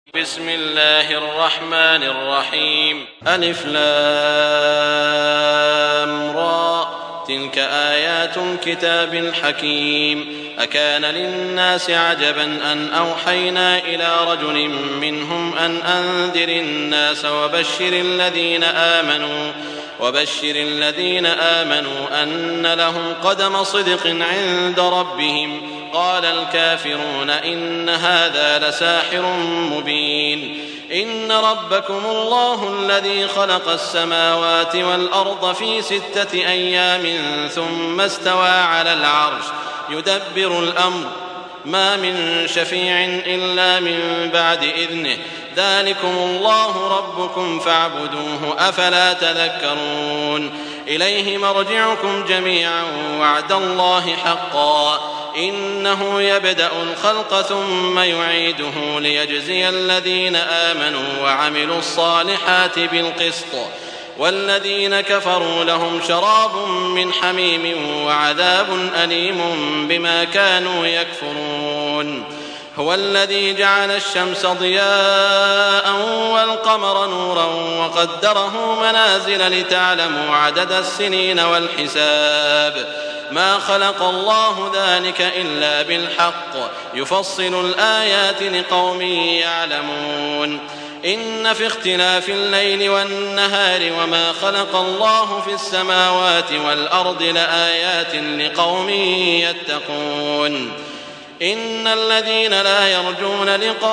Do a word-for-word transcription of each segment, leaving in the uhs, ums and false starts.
بسم الله الرحمن الرحيم. ألف لام را تلك آيات الكتاب الحكيم. أكان للناس عجبا أن أوحينا إلى رجل منهم أن أنذر الناس وبشر الذين آمنوا وبشر الذين آمنوا أن لهم قدم صدق عند ربهم. قال الكافرون إن هذا لساحر مبين. إن ربكم الله الذي خلق السماوات والأرض في ستة أيام ثم استوى على العرش يدبر الأمر ما من شفيع إلا من بعد إذنه ذلكم الله ربكم فاعبدوه أفلا تذكرون. إليه مرجعكم جميعا وعد الله حقا إنه يبدأ الخلق ثم يعيده ليجزي الذين آمنوا وعملوا الصالحات بالقسط والذين كفروا لهم شراب من حميم وعذاب أليم بما كانوا يكفرون. هو الذي جعل الشمس ضياء والقمر نورا وقدره منازل لتعلموا عدد السنين والحساب ما خلق الله ذلك إلا بالحق يفصل الآيات لقوم يعلمون. إن في اختلاف الليل والنهار وما خلق الله في السماوات والأرض لآيات لقوم يتقون. إن الذين لا يرجون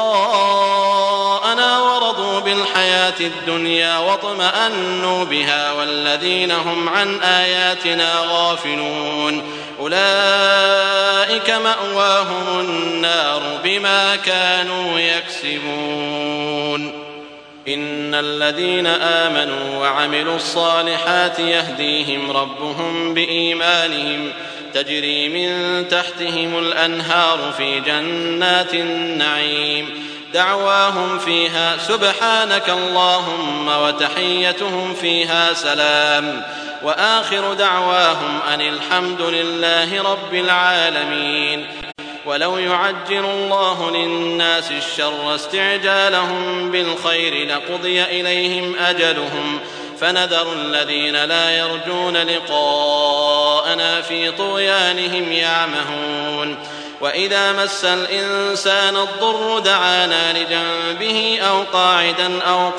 لقاءنا ورضوا بالحياة الدنيا واطمأنوا بها والذين هم عن آياتنا غافلون أولئك مأواهم النار بما كانوا يكسبون. إن الذين آمنوا وعملوا الصالحات يهديهم ربهم بإيمانهم تجري من تحتهم الأنهار في جنات النعيم دعواهم فيها سبحانك اللهم وتحيتهم فيها سلام وآخر دعواهم أن الحمد لله رب العالمين. ولو يعجل الله للناس الشر استعجالهم بالخير لقضي إليهم أجلهم فنذر الذين لا يرجون لقاءنا في طغيانهم يعمهون. وإذا مس الإنسان الضر دعانا لجنبه أو قاعدا أو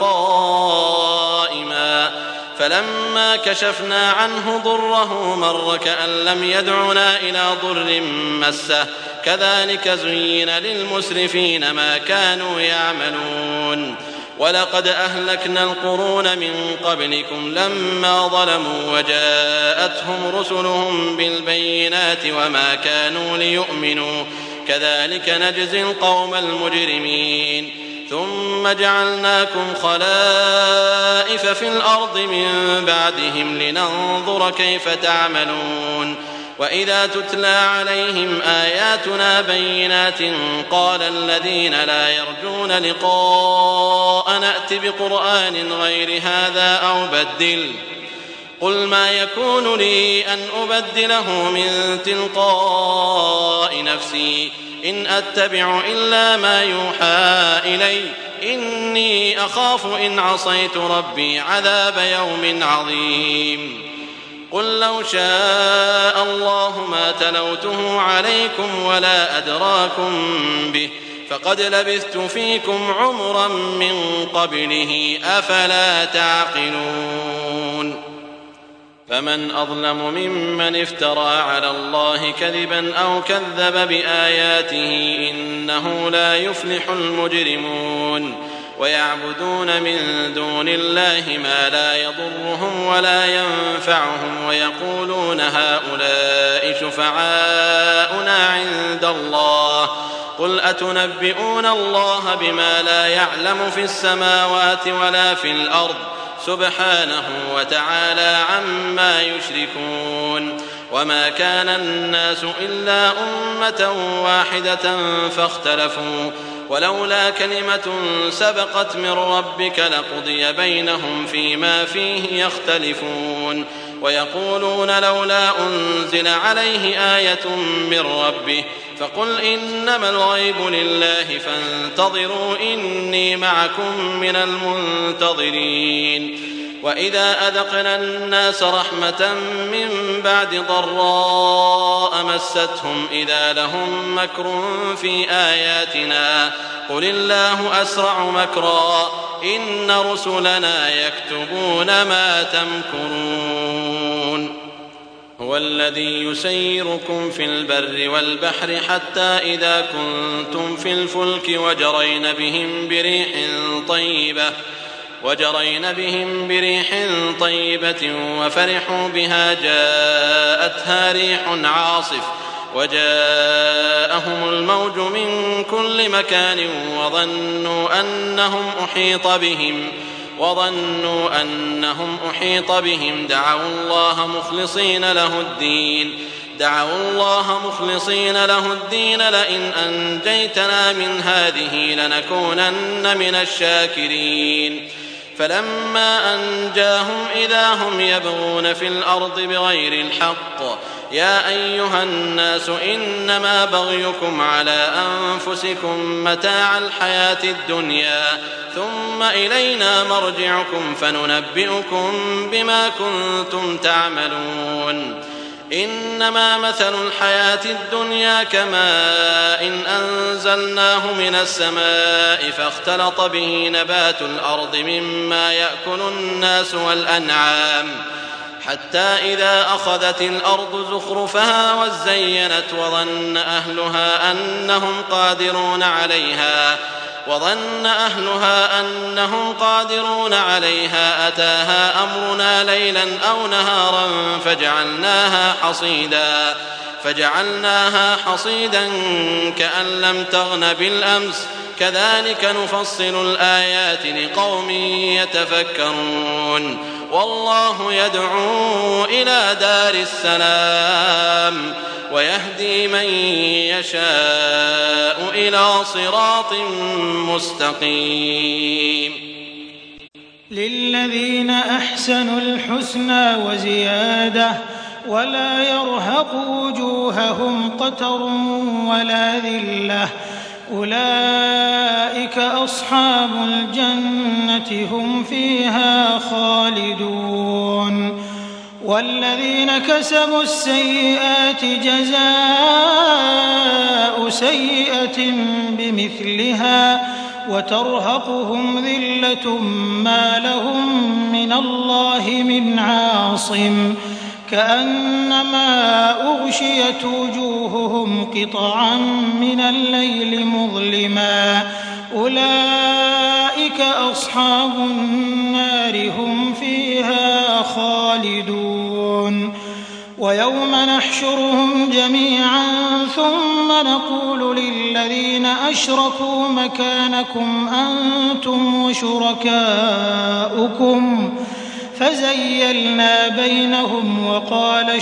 قائما فلما كشفنا عنه ضره مر كأن لم يدعنا إلى ضر مسه كذلك زين للمسرفين ما كانوا يعملون. ولقد أهلكنا القرون من قبلكم لما ظلموا وجاءتهم رسلهم بالبينات وما كانوا ليؤمنوا كذلك نجزي القوم المجرمين. ثم جعلناكم خلائف في الأرض من بعدهم لننظر كيف تعملون. وإذا تتلى عليهم آياتنا بينات قال الذين لا يرجون لقاء نأت بقرآن غير هذا أو بدل قل ما يكون لي أن أبدله من تلقاء نفسي إن أتبع إلا ما يوحى إلي إني أخاف إن عصيت ربي عذاب يوم عظيم. قل لو شاء الله ما تلوته عليكم ولا أدراكم به فقد لبثت فيكم عمرا من قبله أفلا تعقلون. فمن أظلم ممن افترى على الله كذبا أو كذب بآياته إنه لا يفلح المجرمون. ويعبدون من دون الله ما لا يضرهم ولا ينفعهم ويقولون هؤلاء شفعاؤنا عند الله قل أتنبئون الله بما لا يعلم في السماوات ولا في الأرض سبحانه وتعالى عما يشركون. وما كان الناس إلا أمة واحدة فاختلفوا ولولا كلمة سبقت من ربك لقضي بينهم فيما فيه يختلفون. ويقولون لولا أنزل عليه آية من ربه فقل إنما الغيب لله فانتظروا إني معكم من المنتظرين. وإذا أذقنا الناس رحمة من بعد ضراء مستهم إذا لهم مكر في آياتنا قل الله أسرع مكرا إن رسلنا يكتبون ما تمكرون. هو الذي يسيركم في البر والبحر حتى إذا كنتم في الفلك وجرين بهم بريح طيبة وجرين بهم بريح طيبة وفرحوا بها جاءتها ريح عاصف وجاءهم الموج من كل مكان وظنوا أنهم أحيط بهم وظنوا أنهم أحيط بهم دعوا الله مخلصين له الدين دعوا الله مخلصين له الدين لئن أنجيتنا من هذه لنكونن من الشاكرين. فلما أنجاهم إذا هم يبغون في الأرض بغير الحق يا أيها الناس إنما بغيكم على أنفسكم متاع الحياة الدنيا ثم إلينا مرجعكم فننبئكم بما كنتم تعملون. إنما مثل الحياة الدنيا كماء إن أنزلناه من السماء فاختلط به نبات الأرض مما يأكل الناس والأنعام حتى إذا أخذت الأرض زخرفها وزينت وظن أهلها أنهم قادرون عليها وظن أهلها أنهم قادرون عليها أتاها أمرنا ليلا أو نهارا فجعلناها حصيدا فجعلناها حصيدا كأن لم تغن بالأمس كذلك نفصل الآيات لقوم يتفكرون. والله يدعو إلى دار السلام ويهدي من يشاء إلى صراط مستقيم. للذين أحسنوا الحسنى وزيادة ولا يرهق وجوههم قتر ولا ذلة أولئك أصحاب الجنة هم فيها خالدون. والذين كسبوا السيئات جزاء سيئة بمثلها وترهقهم ذلة ما لهم من الله من عاصم كأنما أغشيت وجوههم قطعا من الليل مظلما أولئك أصحاب النار هم فيها خالدون. ويوم نحشرهم جميعا ثم نقول للذين أشركوا مكانكم أنتم وشركاؤكم فزيلنا بينهم وقال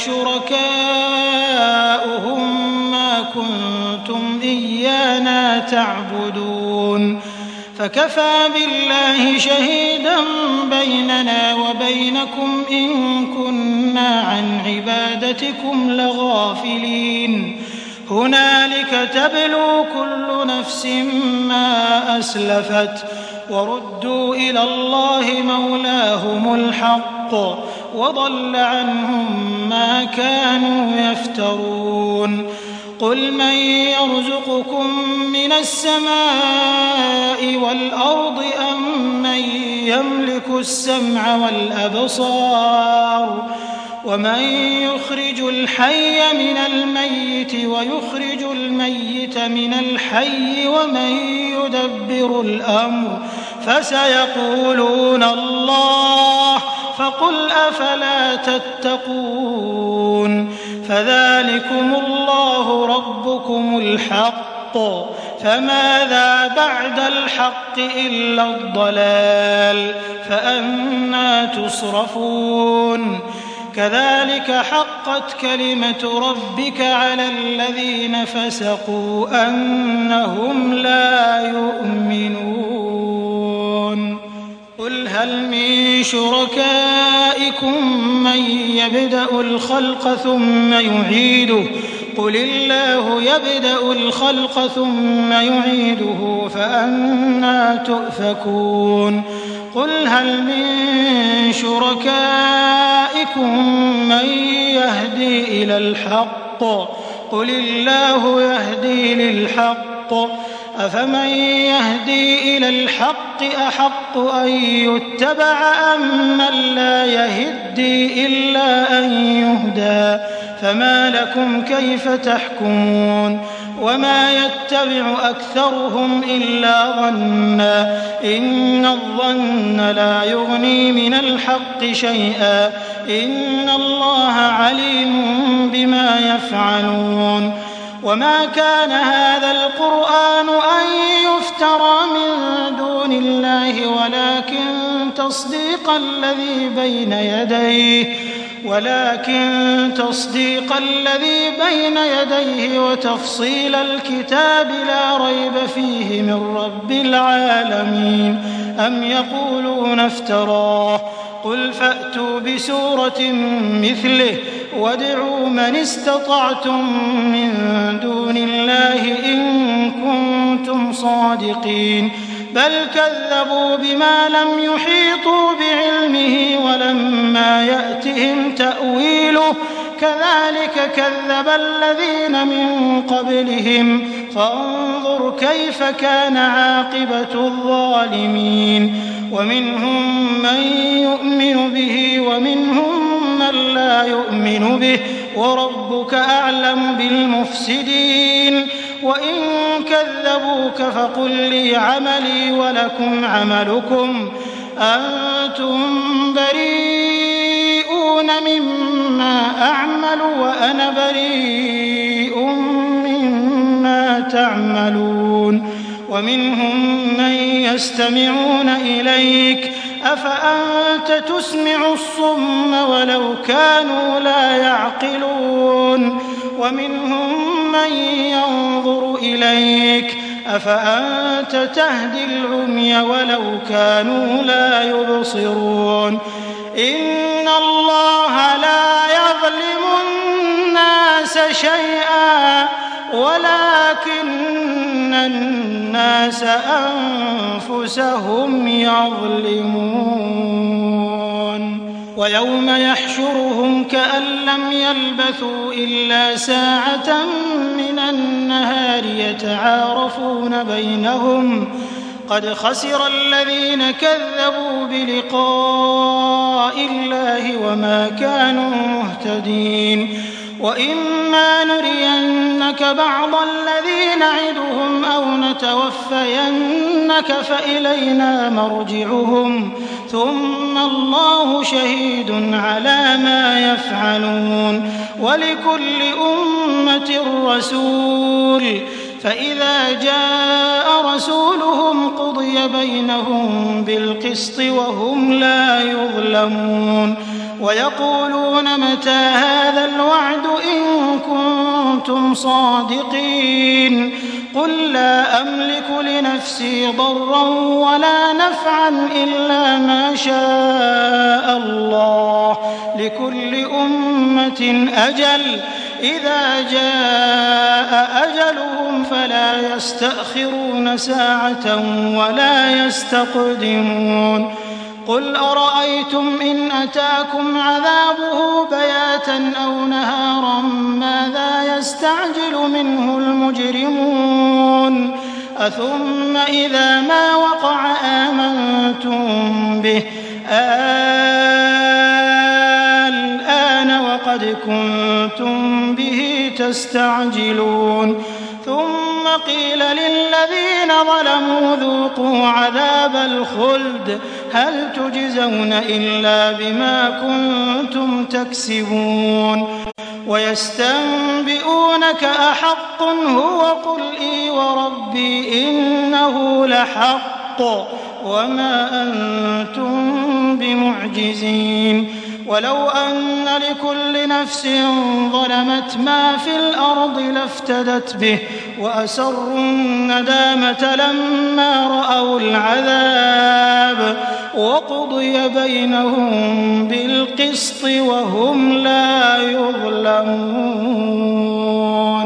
شركاؤهم ما كنتم إيانا تعبدون فكفى بالله شهيدا بيننا وبينكم إن كنا عن عبادتكم لغافلين. هنالك تبلو كل نفس ما أسلفت وردوا إلى الله مولاهم الحق وضل عنهم ما كانوا يفترون. قل من يرزقكم من السماء والأرض أم من يملك السمع والأبصار ومن يخرج الحي من الميت ويخرج الميت من الحي ومن يدبر الأمر فسيقولون الله فقل أفلا تتقون. فذلكم الله ربكم الحق فماذا بعد الحق إلا الضلال فأنى تصرفون. كذلك حقت كلمة ربك على الذين فسقوا أنهم لا يؤمنون. قل هل من شركائكم من يبدأ الخلق ثم يعيده قل الله يبدأ الخلق ثم يعيده فأنى تؤفكون قل هل من شركائكم من يهدي إلى الحق قل الله يهدي للحق أفمن يهدي إلى الحق أحق أن يتبع أم من لا يهدي إلا أن يهدى فما لكم كيف تحكمون وما يتبع أكثرهم إلا ظنا إن الظن لا يغني من الحق شيئا إن الله عليم بما يفعلون وما كان هذا القرآن أن يفترى من دون الله ولكن تصديق الذي بين يديه ولكن تصديق الذي بين يديه وتفصيل الكتاب لا ريب فيه من رب العالمين أم يقولون افتراه قل فأتوا بسورة مثله وادعوا من استطعتم من دون الله إن كنتم صادقين بل كذبوا بما لم يحيطوا بعلمه ولما يأتهم تأويله كذلك كذب الذين من قبلهم فانظر كيف كان عاقبة الظالمين ومنهم من يؤمن به ومنهم من لا يؤمن به وربك أعلم بالمفسدين وإن كذبوك فقل لي عملي ولكم عملكم أنتم بريئون مما أعمل وأنا بريء مما تعملون ومنهم من يستمعون إليك أفأنت تسمع الصم ولو كانوا لا يعقلون ومنهم من ينظر إليك أفأنت تهدي العمي ولو كانوا لا يبصرون إن الله لا يظلم الناس شيئا ولكن الناس أنفسهم يظلمون ويوم يحشرهم كأن لم يلبثوا إلا ساعة من النهار يتعارفون بينهم قد خسر الذين كذبوا بلقاء الله وما كانوا مهتدين وإما نرينك بعض الذي نعدهم أو نتوفينك فإلينا مرجعهم ثم الله شهيد على ما يفعلون ولكل أمة رسول فإذا جاء رسولهم قضي بينهم بالقسط وهم لا يظلمون ويقولون متى هذا الوعد إن كنتم صادقين قل لا أملك لنفسي ضرا ولا نفعا إلا ما شاء الله لكل أمة أجل إذا جاء أجلهم فلا يستأخرون ساعة ولا يستقدمون قل أرأيتم إن أتاكم عذابه بياتا أو نهارا ماذا يستعجل منه المجرمون أثم إذا ما وقع آمنتم به الآن وقد كنتم به تستعجلون ثم قيل للذين ظلموا ذوقوا عذاب الخلد هل تجزون إلا بما كنتم تكسبون ويستنبئونك أحق هو قل إي وربي إنه لحق وما أنتم بمعجزين ولو أن لكل نفس ظلمت ما في الأرض لافتدت به وأسروا الندامة لما رأوا العذاب وقضي بينهم بالقسط وهم لا يظلمون.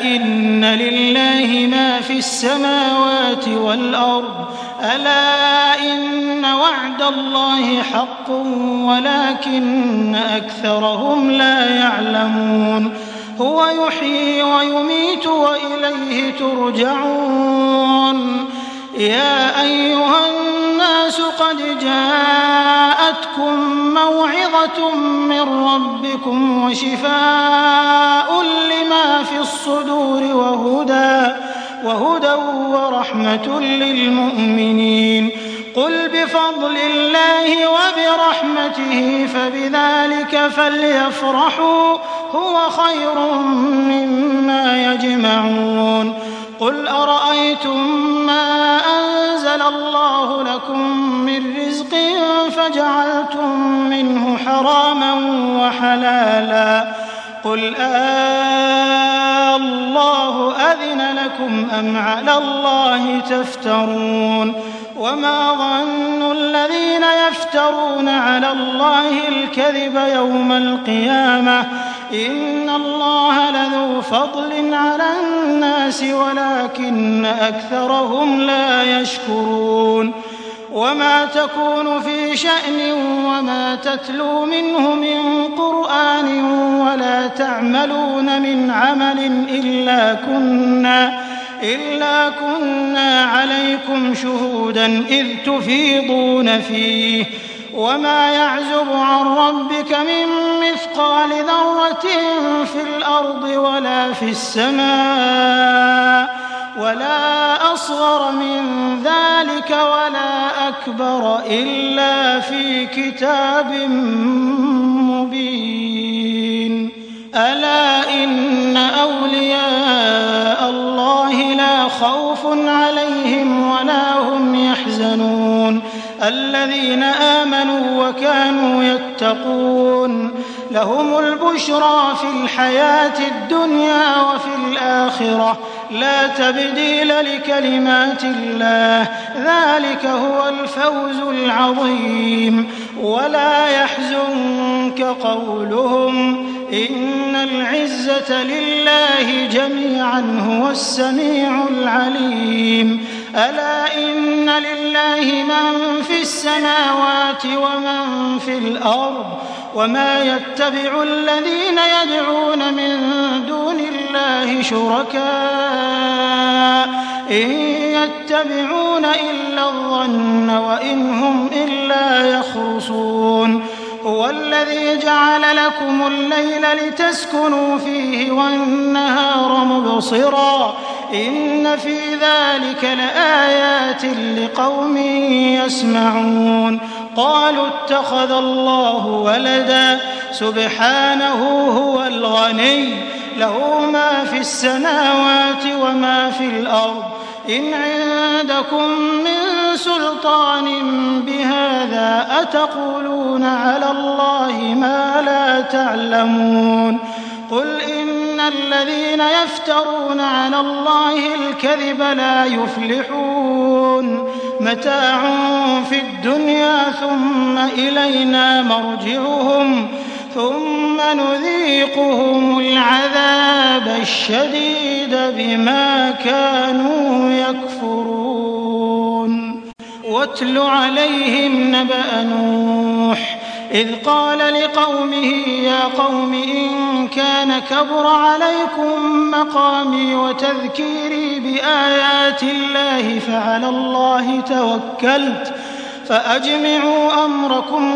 إن لله ما في السماوات والأرض ألا إن وعد الله حق ولكن أكثرهم لا يعلمون هو يحيي ويميت وإليه ترجعون يا أيها الناس قد جاءتكم موعظة من ربكم وشفاء لما في الصدور وهدى وهدى ورحمة للمؤمنين قل بفضل الله وبرحمته فبذلك فليفرحوا هو خير مما يجمعون قل أرأيتم ما أنزل الله لكم من رزق فجعلتم منه حراما وحلالا قل آه الله أذن لكم أم على الله تفترون وما ظن الذين يفترون على الله الكذب يوم القيامة إن الله لذو فضل على الناس ولكن أكثرهم لا يشكرون وما تكون في شأن وما تتلو منه من قرآن ولا تعملون من عمل إلا كنا إلا كنا عليكم شهودا إذ تفيضون فيه وما يعزب عن ربك من مثقال ذرة في الأرض ولا في السماء ولا أصغر من ذلك ولا أكبر إلا في كتاب مبين ألا إن أولياء الله لا خوف عليهم ولا هم يحزنون الذين آمنوا وكانوا يتقون لهم البشرى في الحياة الدنيا وفي الآخرة لا تبديل لكلمات الله ذلك هو الفوز العظيم ولا يحزنك قولهم إن العزة لله جميعا هو السميع العليم ألا إن لله من في السماوات ومن في الأرض وما يتبع الذين يدعون من دون الله شركاء إن يتبعون إلا الظن وإن هم إلا يخرصون هو الذي جعل لكم الليل لتسكنوا فيه والنهار مبصرا إن في ذلك لآيات لقوم يسمعون قالوا اتخذ الله ولدا سبحانه هو الغني له ما في السماوات وما في الأرض إن عندكم من سلطان بهذا أتقولون على الله ما لا تعلمون قل إن الذين يفترون على الله الكذب لا يفلحون متاع في الدنيا ثم إلينا مرجعهم ثم نذيقهم العذاب الشديد بما كانوا يكفرون واتل عليهم نبأ نوح إذ قال لقومه يا قوم إن كان كبر عليكم مقامي وتذكيري بآيات الله فعلى الله توكلت فأجمعوا أمركم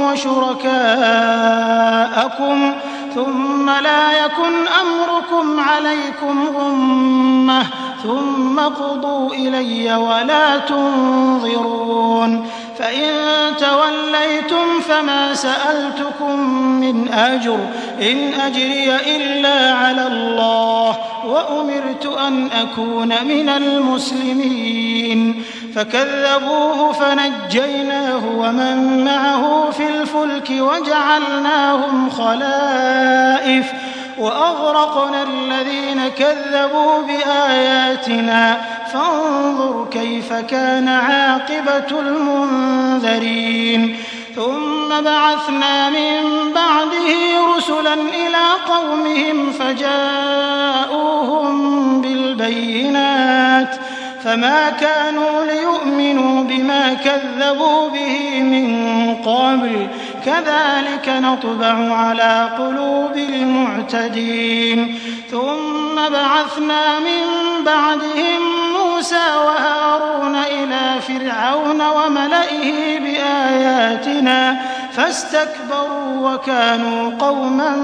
وشركاءكم ثم لا يكن أمركم عليكم غمة ثم قضوا إلي ولا تنظرون فإن توليتم فما سألتكم من أجر إن أجري إلا على الله وأمرت أن أكون من المسلمين فكذبوه فنجيناه ومن معه في الفلك وجعلناهم خلائف وأغرقنا الذين كذبوا بآياتنا فانظر كيف كان عاقبة المنذرين ثم بعثنا من بعده رسلا إلى قومهم فجاءوهم بالبينات فما كانوا ليؤمنوا بما كذبوا به من قبل كذلك نطبع على قلوب المعتدين ثم بعثنا من بعدهم موسى وهارون إلى فرعون وملئه بآياتنا فاستكبروا وكانوا قوما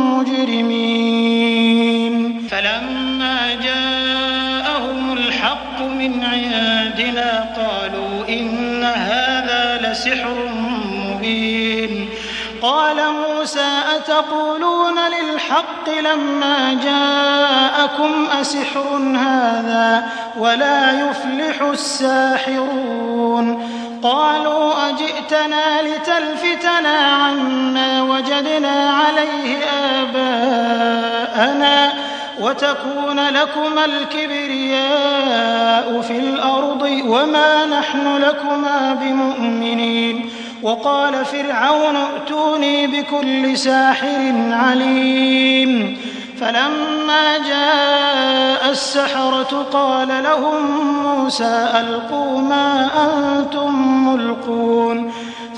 مجرمين فلما جاءهم الحق من عندنا قالوا إن هذا لسحر مبين قال موسى أتقولون للحق لما جاءكم أسحر هذا ولا يفلح الساحرون قالوا أجئتنا لتلفتنا عما وجدنا عليه آباءنا وتكون لكما الكبرياء في الأرض وما نحن لكما بمؤمنين وقال فرعون ائتوني بكل ساحر عليم فلما جاء السحرة قال لهم موسى ألقوا ما أنتم ملقون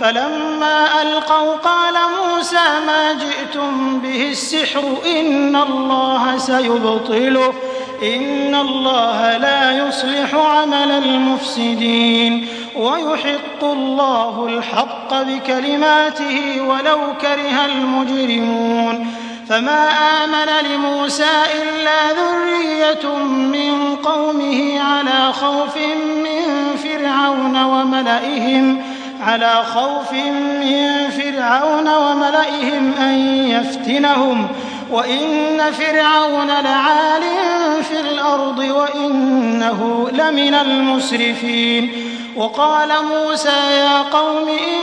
فلما ألقوا قال موسى ما جئتم به السحر إن الله سيبطله إن الله لا يصلح عمل المفسدين ويحق الله الحق بكلماته ولو كره المجرمون فما آمن لموسى إلا ذرية من قومه على خوف من فرعون وملئهم على خوف من فرعون وملئهم أن يفتنهم وإن فرعون لعال في الأرض وإنه لمن المسرفين وقال موسى يا قوم إن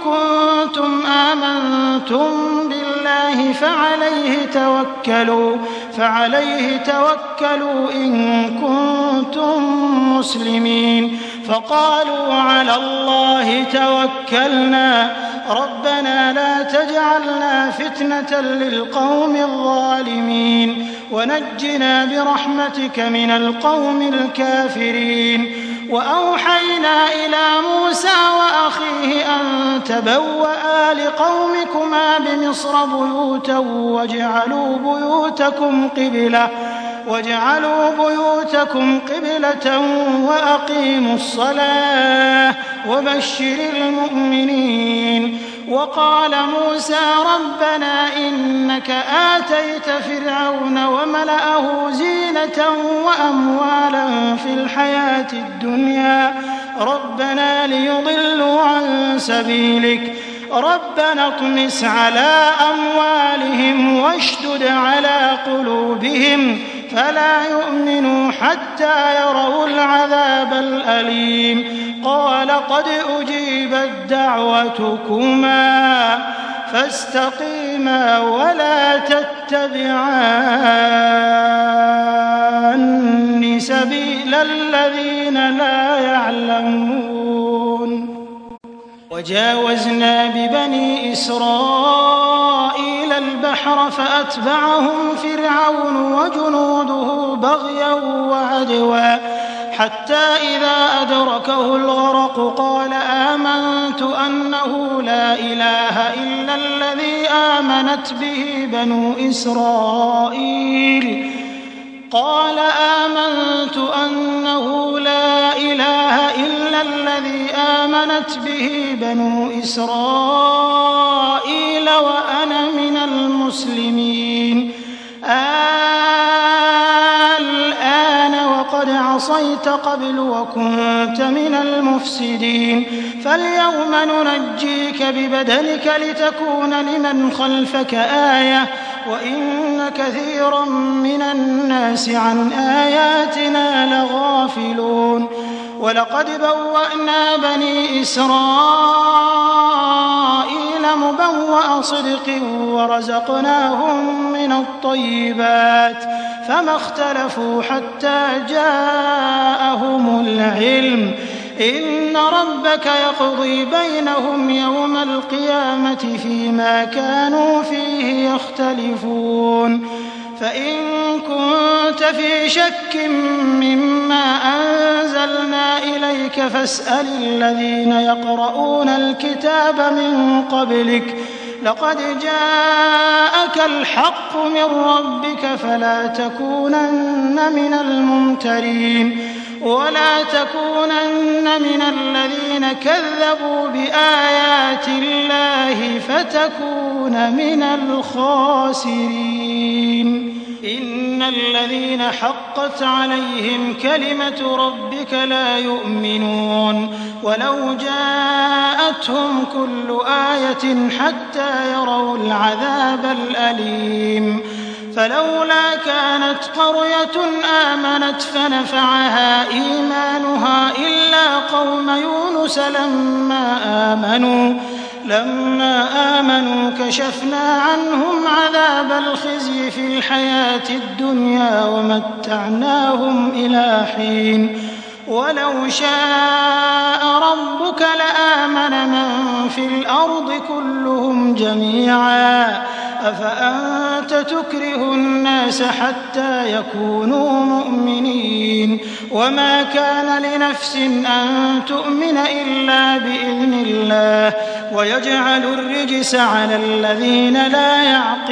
كنتم آمنتم بالله فعليه توكلوا فعليه توكلوا إن كنتم مسلمين فقالوا على الله توكلنا ربنا لا تجعلنا فتنة للقوم الظالمين ونجنا برحمتك من القوم الكافرين وأوحينا إلى موسى وأخيه أن تبوأ لقومكما بمصر بيوتا واجعلوا بيوتكم قبلة واجعلوا بيوتكم قبلة وأقيموا الصلاة وبشر المؤمنين وقال موسى ربنا إنك آتيت فرعون وملأه زينة وأموالا في الحياة الدنيا ربنا ليضلوا عن سبيلك ربنا اطمس على أموالهم واشدد على قلوبهم فلا يؤمنوا حتى يروا العذاب الأليم قال قد أجيبت دعوتكما فاستقيما ولا تتبعان سبيل الذين لا يعلمون وجاوزنا ببني إسرائيل البحر فأتبعهم فرعون وجنوده بغيا وعدوا حتى إذا أدركه الغرق قال آمنت أنه لا إله إلا الذي آمنت به بنو إسرائيل قال آمنت أنه لا إله إلا الذي آمنت به بنو إسرائيل وأنا من المسلمين الآن وقد عصيت قبل وكنت من المفسدين فاليوم ننجيك ببدنك لتكون لمن خلفك آية وإن كثيرا من الناس عن آياتنا لغافلون ولقد بوأنا بني إسرائيل مبوأ صدق ورزقناهم من الطيبات فما اختلفوا حتى جاءهم العلم إن ربك يقضي بينهم يوم القيامة فيما كانوا فيه يختلفون فإن كنت في شك مما أنزلنا إليك فاسأل الذين يقرؤون الكتاب من قبلك لقد جاءك الحق من ربك فلا تكونن من الممترين ولا تكونن من الذين كذبوا بآيات الله فتكون من الخاسرين. إن الذين حقت عليهم كلمة ربك لا يؤمنون ولو جاءتهم كل آية حتى يروا العذاب الأليم. فلولا كانت قرية آمنت فنفعها إيمانها إلا قوم يونس لما آمنوا لما آمنوا كشفنا عنهم عذاب الخزي في الحياة الدنيا ومتعناهم إلى حين ولو شاء ربك لآمن من في الأرض كلهم جميعا أفأنت تكره الناس حتى يكونوا مؤمنين وما كان لنفس أن تؤمن إلا بإذن الله ويجعل الرجس على الذين لا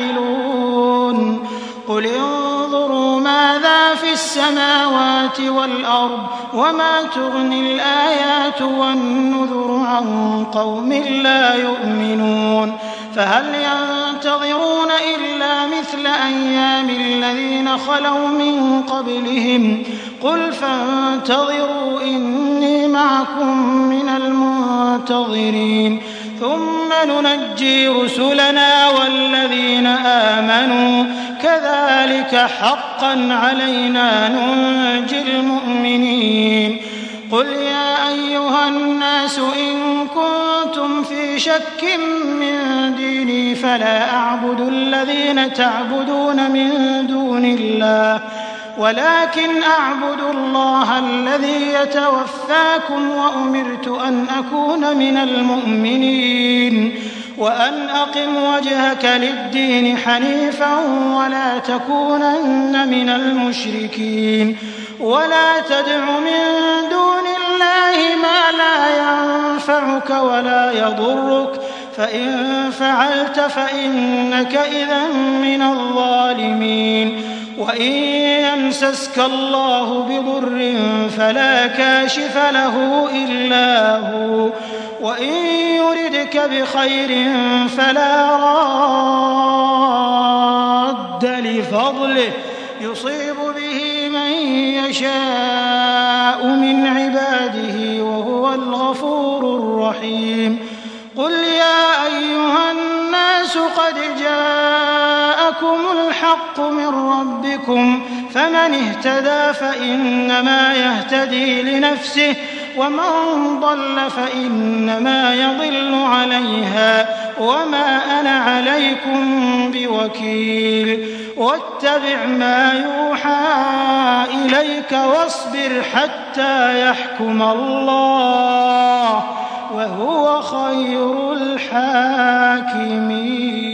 يعقلون. قل انظروا ماذا في السماوات والأرض وما تغني الآيات والنذر عن قوم لا يؤمنون. فهل ينتظرون إلا مثل أيام الذين خلوا من قبلهم قل فانتظروا إني معكم من المنتظرين ثم ننجي رسلنا والذين آمنوا كذلك حقا علينا ننجي المؤمنين. قل يا أيها الناس إن كنتم في شك من ديني فلا أعبد الذين تعبدون من دون الله ولكن أعبد الله الذي يتوفاكم وأمرت أن أكون من المؤمنين وأن أقم وجهك للدين حنيفا ولا تكونن من المشركين ولا تدع من دون الله ما لا ينفعك ولا يضرك فإن فعلت فإنك إذا من الظالمين. وإن يمسسك الله بضر فلا كاشف له إلا هو وإن يردك بخير فلا راد لفضله يصيب به من يشاء من عباده وهو الغفور الرحيم. قل يا أيها الناس قد جاءكم الحق من ربكم فمن اهتدى فإنما يهتدي لنفسه ومن ضل فإنما يضل عليها وما أنا عليكم بوكيل. واتبع ما يوحى إليك واصبر حتى يحكم الله وهو خير الحاكمين.